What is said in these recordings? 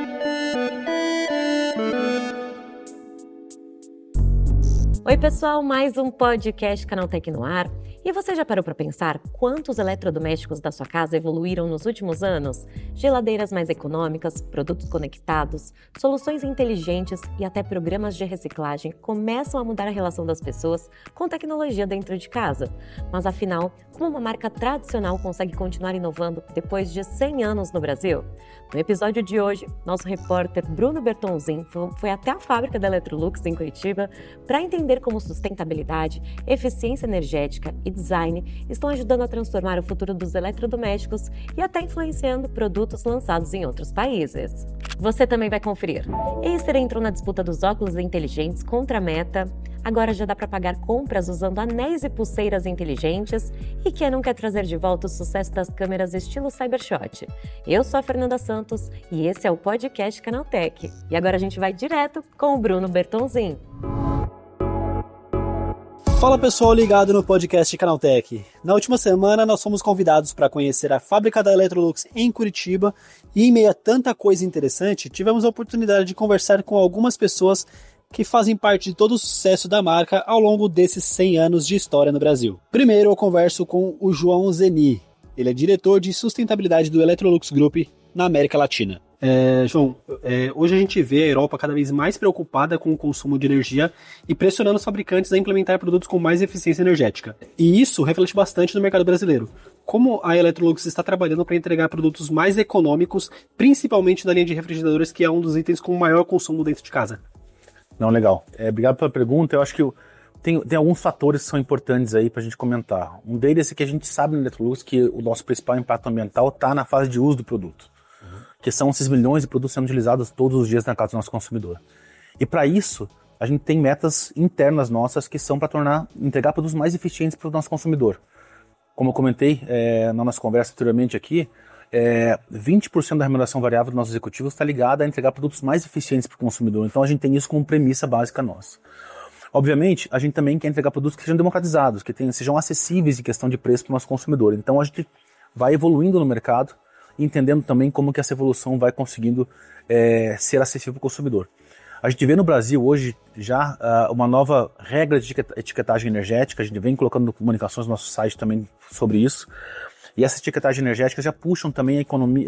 Oi pessoal, mais um podcast Canaltech no ar. E você já parou para pensar quantos eletrodomésticos da sua casa evoluíram nos últimos anos? Geladeiras mais econômicas, produtos conectados, soluções inteligentes e até programas de reciclagem começam a mudar a relação das pessoas com tecnologia dentro de casa. Mas afinal, como uma marca tradicional consegue continuar inovando depois de 100 anos no Brasil? No episódio de hoje, nosso repórter Bruno Bertonzin foi até a fábrica da Electrolux em Curitiba para entender como sustentabilidade, eficiência energética e design estão ajudando a transformar o futuro dos eletrodomésticos e até influenciando produtos lançados em outros países. Você também vai conferir. Acer entrou na disputa dos óculos inteligentes contra a Meta. Agora já dá para pagar compras usando anéis e pulseiras inteligentes. E quem não quer trazer de volta o sucesso das câmeras estilo Cybershot? Eu sou a Fernanda Santos e esse é o podcast Canaltech. E agora a gente vai direto com o Bruno Bertonzin. Fala pessoal ligado no podcast Canaltech. Na última semana nós fomos convidados para conhecer a fábrica da Electrolux em Curitiba e em meio a tanta coisa interessante, tivemos a oportunidade de conversar com algumas pessoas que fazem parte de todo o sucesso da marca ao longo desses 100 anos de história no Brasil. Primeiro eu converso com o João Zeni, ele é diretor de sustentabilidade do Electrolux Group na América Latina. João, hoje a gente vê a Europa cada vez mais preocupada com o consumo de energia e pressionando os fabricantes a implementar produtos com mais eficiência energética. E isso reflete bastante no mercado brasileiro. Como a Electrolux está trabalhando para entregar produtos mais econômicos, principalmente na linha de refrigeradores, que é um dos itens com maior consumo dentro de casa? Não, legal. Obrigado pela pergunta. Eu acho que tem alguns fatores que são importantes aí para a gente comentar. Um deles é que a gente sabe na Electrolux que o nosso principal impacto ambiental está na fase de uso do produto. Que são esses milhões de produtos sendo utilizados todos os dias na casa do nosso consumidor. E para isso, a gente tem metas internas nossas que são para entregar produtos mais eficientes para o nosso consumidor. Como eu comentei na nossa conversa anteriormente aqui, 20% da remuneração variável dos nossos executivos está ligada a entregar produtos mais eficientes para o consumidor. Então a gente tem isso como premissa básica nossa. Obviamente, a gente também quer entregar produtos que sejam democratizados, que sejam acessíveis em questão de preço para o nosso consumidor. Então a gente vai evoluindo no mercado, entendendo também como que essa evolução vai conseguindo ser acessível para o consumidor. A gente vê no Brasil hoje já uma nova regra de etiquetagem energética, a gente vem colocando comunicações no nosso site também sobre isso, e essa etiquetagem energética já puxam também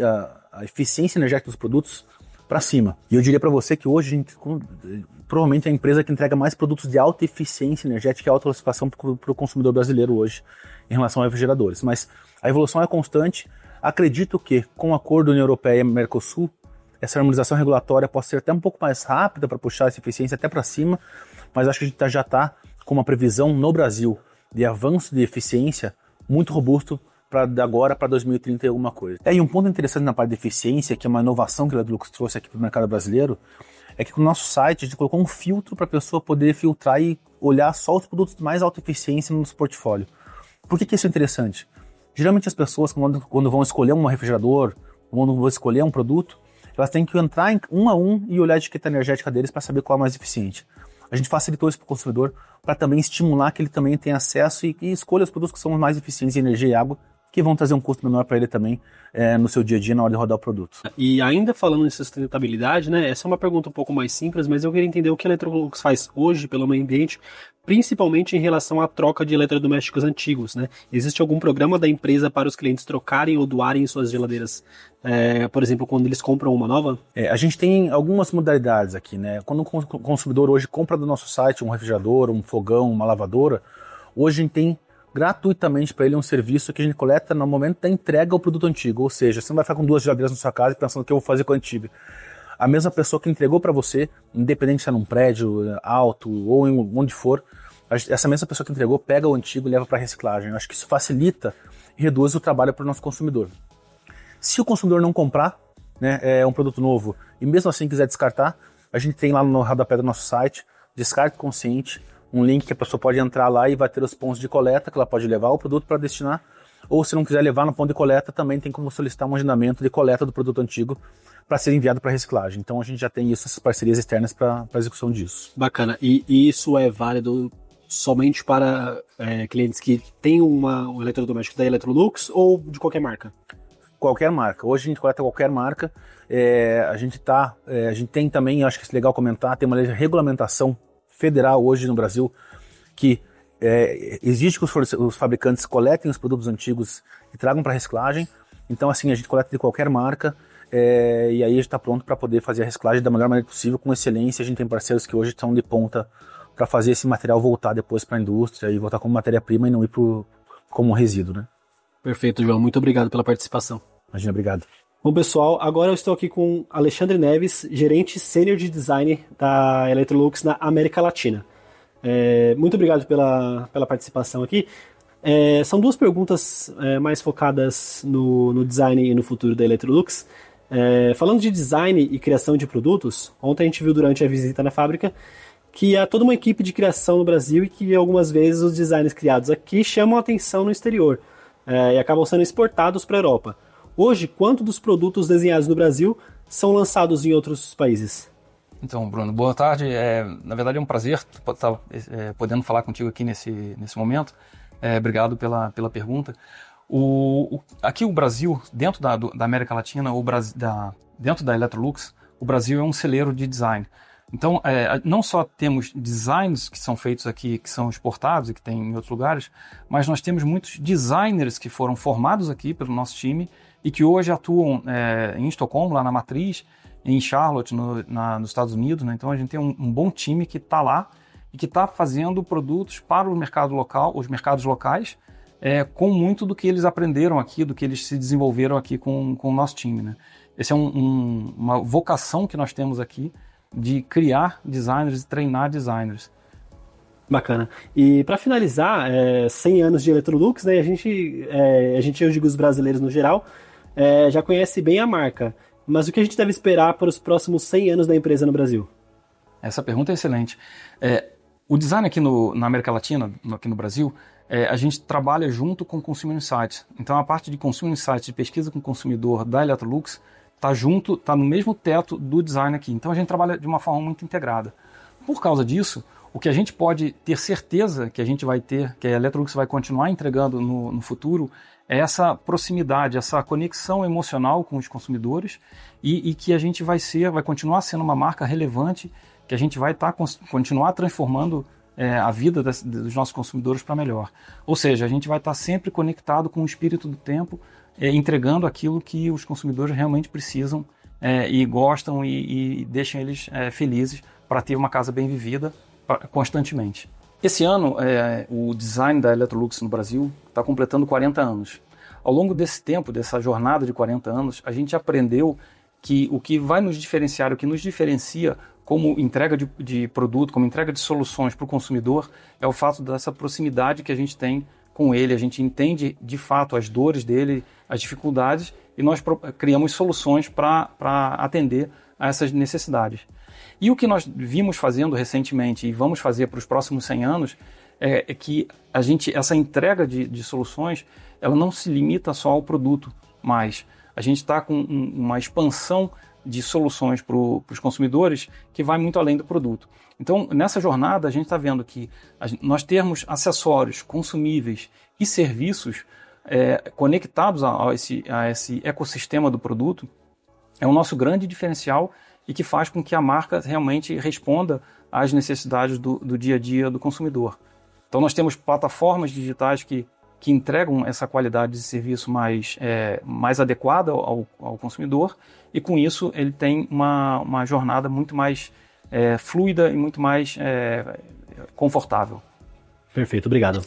a eficiência energética dos produtos para cima. E eu diria para você que hoje a gente provavelmente é a empresa que entrega mais produtos de alta eficiência energética e alta classificação para o consumidor brasileiro hoje em relação a refrigeradores. Mas a evolução é constante. Acredito que, com o acordo da União Europeia e Mercosul, essa harmonização regulatória pode ser até um pouco mais rápida para puxar essa eficiência até para cima, mas acho que a gente já está com uma previsão no Brasil de avanço de eficiência muito robusto de agora para 2030 e alguma coisa. E um ponto interessante na parte de eficiência, que é uma inovação que a Electrolux trouxe aqui para o mercado brasileiro, é que no nosso site a gente colocou um filtro para a pessoa poder filtrar e olhar só os produtos de mais alta eficiência no nosso portfólio. Por que isso é interessante? Geralmente as pessoas, quando vão escolher um refrigerador, quando vão escolher um produto, elas têm que entrar um a um e olhar a etiqueta energética deles para saber qual é mais eficiente. A gente facilitou isso para o consumidor para também estimular que ele também tenha acesso e escolha os produtos que são mais eficientes em energia e água, que vão trazer um custo menor para ele também no seu dia a dia na hora de rodar o produto. E ainda falando em sustentabilidade, né? Essa é uma pergunta um pouco mais simples, mas eu queria entender o que a Electrolux faz hoje pelo meio ambiente, principalmente em relação à troca de eletrodomésticos antigos, né? Existe algum programa da empresa para os clientes trocarem ou doarem suas geladeiras, por exemplo, quando eles compram uma nova? A gente tem algumas modalidades aqui, né? Quando o consumidor hoje compra do nosso site um refrigerador, um fogão, uma lavadora, hoje a gente tem gratuitamente para ele um serviço que a gente coleta no momento da entrega ao produto antigo, ou seja, você não vai ficar com 2 geladeiras na sua casa pensando o que eu vou fazer com a antiga. A mesma pessoa que entregou para você, independente se é num prédio alto ou onde for, essa mesma pessoa que entregou pega o antigo e leva para reciclagem. Eu acho que isso facilita e reduz o trabalho para o nosso consumidor. Se o consumidor não comprar, né, um produto novo e mesmo assim quiser descartar, a gente tem lá no rodapé do nosso site, Descarte Consciente, um link que a pessoa pode entrar lá e vai ter os pontos de coleta que ela pode levar o produto para destinar, ou se não quiser levar no ponto de coleta, também tem como solicitar um agendamento de coleta do produto antigo para ser enviado para reciclagem. Então a gente já tem isso, essas parcerias externas para a execução disso. Bacana. E isso é válido somente para clientes que têm um eletrodoméstico da Electrolux ou de qualquer marca? qualquer marca. Hoje a gente coleta qualquer marca. A gente tem também, acho que é legal comentar, tem uma regulamentação federal hoje no Brasil que exige que os fabricantes coletem os produtos antigos e tragam para reciclagem. Então, assim, a gente coleta de qualquer marca e aí a gente está pronto para poder fazer a reciclagem da melhor maneira possível, com excelência. A gente tem parceiros que hoje estão de ponta para fazer esse material voltar depois para a indústria e voltar como matéria-prima e não ir como resíduo, né? Perfeito, João. Muito obrigado pela participação. Imagina, obrigado. Bom, pessoal, agora eu estou aqui com Alexandre Neves, gerente sênior de design da Electrolux na América Latina. Muito obrigado pela participação aqui. São duas perguntas mais focadas no design e no futuro da Electrolux. Falando de design e criação de produtos, ontem a gente viu durante a visita na fábrica que há toda uma equipe de criação no Brasil e que algumas vezes os designs criados aqui chamam a atenção no exterior e acabam sendo exportados para a Europa. Hoje, quanto dos produtos desenhados no Brasil são lançados em outros países? Então, Bruno, boa tarde. Na verdade é um prazer estar podendo falar contigo aqui nesse momento. Obrigado pela pergunta. Aqui o Brasil, dentro da América Latina, dentro da Electrolux, o Brasil é um celeiro de design. Então, não só temos designs que são feitos aqui, que são exportados e que tem em outros lugares, mas nós temos muitos designers que foram formados aqui pelo nosso time e que hoje atuam em Estocolmo, lá na matriz, em Charlotte, nos Estados Unidos, né? Então a gente tem um bom time que está lá e que está fazendo produtos para o mercado local, os mercados locais, com muito do que eles aprenderam aqui, do que eles se desenvolveram aqui com o nosso time, né? Essa é uma vocação que nós temos aqui de criar designers e treinar designers. Bacana. E para finalizar, 100 anos de Electrolux, né, a gente, eu digo os brasileiros no geral, já conhece bem a marca. Mas o que a gente deve esperar para os próximos 100 anos da empresa no Brasil? Essa pergunta é excelente. O design aqui na América Latina, aqui no Brasil, a gente trabalha junto com o Consumer Insights. Então a parte de Consumer Insights, de pesquisa com o consumidor da Electrolux, está no mesmo teto do design aqui. Então a gente trabalha de uma forma muito integrada. Por causa disso, o que a gente pode ter certeza que a gente vai ter, que a Electrolux vai continuar entregando no futuro, é essa proximidade, essa conexão emocional com os consumidores e que a gente vai continuar sendo uma marca relevante, que a gente vai continuar transformando a vida dos nossos consumidores para melhor. Ou seja, a gente vai estar sempre conectado com o espírito do tempo, entregando aquilo que os consumidores realmente precisam e gostam e deixam eles felizes para ter uma casa bem vivida constantemente. Esse ano, o design da Electrolux no Brasil está completando 40 anos. Ao longo desse tempo, dessa jornada de 40 anos, a gente aprendeu que o que vai nos diferenciar, o que nos diferencia como entrega de produto, como entrega de soluções para o consumidor, é o fato dessa proximidade que a gente tem com ele. A gente entende de fato as dores dele, as dificuldades, e nós criamos soluções para atender a essas necessidades. E o que nós vimos fazendo recentemente e vamos fazer para os próximos 100 anos é que essa entrega de soluções, ela não se limita só ao produto, mas a gente está com uma expansão de soluções para os consumidores que vai muito além do produto. Então, nessa jornada, a gente está vendo que nós termos acessórios, consumíveis e serviços conectados a esse ecossistema do produto é o nosso grande diferencial e que faz com que a marca realmente responda às necessidades do dia a dia do consumidor. Então nós temos plataformas digitais que entregam essa qualidade de serviço mais adequada ao consumidor e com isso ele tem uma jornada muito mais fluida e muito mais confortável. Perfeito, obrigado.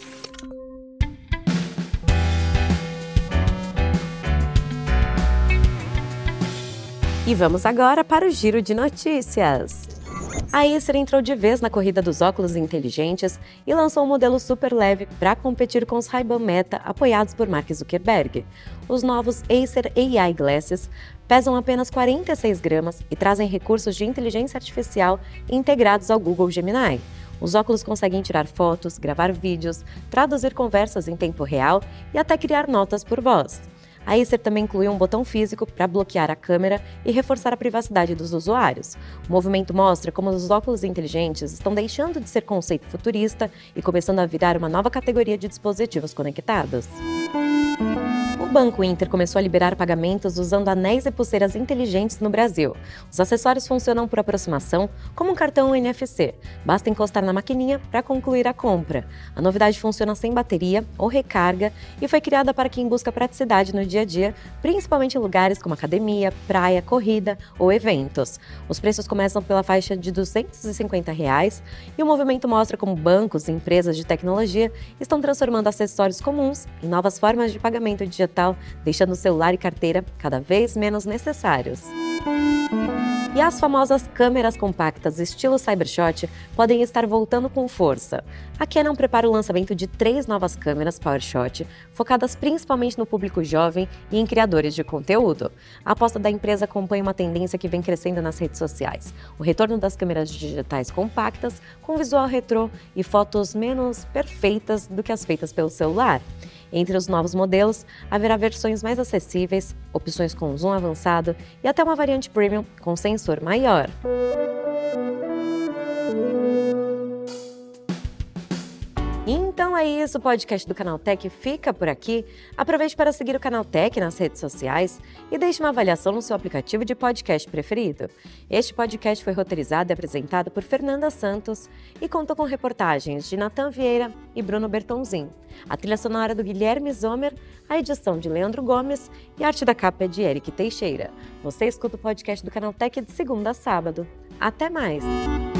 E vamos agora para o Giro de Notícias. A Acer entrou de vez na corrida dos óculos inteligentes e lançou um modelo super leve para competir com os Ray-Ban Meta apoiados por Mark Zuckerberg. Os novos Acer AI Glasses pesam apenas 46 gramas e trazem recursos de inteligência artificial integrados ao Google Gemini. Os óculos conseguem tirar fotos, gravar vídeos, traduzir conversas em tempo real e até criar notas por voz. A Acer também incluiu um botão físico para bloquear a câmera e reforçar a privacidade dos usuários. O movimento mostra como os óculos inteligentes estão deixando de ser conceito futurista e começando a virar uma nova categoria de dispositivos conectados. O Banco Inter começou a liberar pagamentos usando anéis e pulseiras inteligentes no Brasil. Os acessórios funcionam por aproximação, como um cartão NFC. Basta encostar na maquininha para concluir a compra. A novidade funciona sem bateria ou recarga e foi criada para quem busca praticidade no dia a dia, principalmente em lugares como academia, praia, corrida ou eventos. Os preços começam pela faixa de R$ 250 e o movimento mostra como bancos e empresas de tecnologia estão transformando acessórios comuns em novas formas de pagamento digital, deixando o celular e carteira cada vez menos necessários. E as famosas câmeras compactas estilo Cybershot podem estar voltando com força. A Canon prepara o lançamento de 3 novas câmeras PowerShot, focadas principalmente no público jovem e em criadores de conteúdo. A aposta da empresa acompanha uma tendência que vem crescendo nas redes sociais: o retorno das câmeras digitais compactas, com visual retrô e fotos menos perfeitas do que as feitas pelo celular. Entre os novos modelos, haverá versões mais acessíveis, opções com zoom avançado e até uma variante premium com sensor maior. Então é isso, o podcast do Canaltech fica por aqui. Aproveite para seguir o Canaltech nas redes sociais e deixe uma avaliação no seu aplicativo de podcast preferido. Este podcast foi roteirizado e apresentado por Fernanda Santos e contou com reportagens de Natan Vieira e Bruno Bertonzin. A trilha sonora do Guilherme Zomer, a edição de Leandro Gomes e a arte da capa é de Eric Teixeira. Você escuta o podcast do Canaltech de segunda a sábado. Até mais!